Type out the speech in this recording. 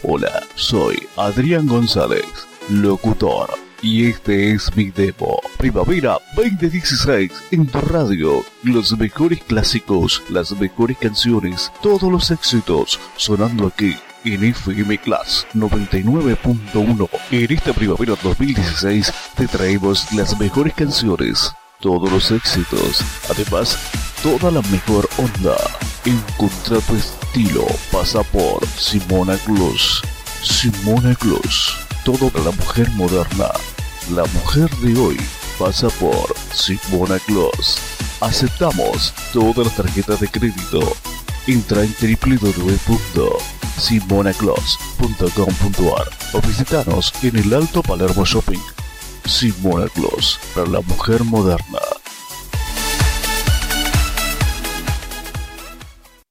Hola, soy Adrián González, locutor, y este es mi demo. Primavera 2016 en tu radio. Los mejores clásicos, las mejores canciones, todos los éxitos sonando aquí en FM Class 99.1. En esta primavera 2016 te traemos las mejores canciones, todos los éxitos, además toda la mejor onda. Encontra tu estilo, pasa por Simona Claus. Simona Claus, todo para la mujer moderna. La mujer de hoy pasa por Simona Claus. Aceptamos todas las tarjetas de crédito. Entra en www.simonaclaus.com.ar o visitanos en el Alto Palermo Shopping. Simona Claus, para la mujer moderna.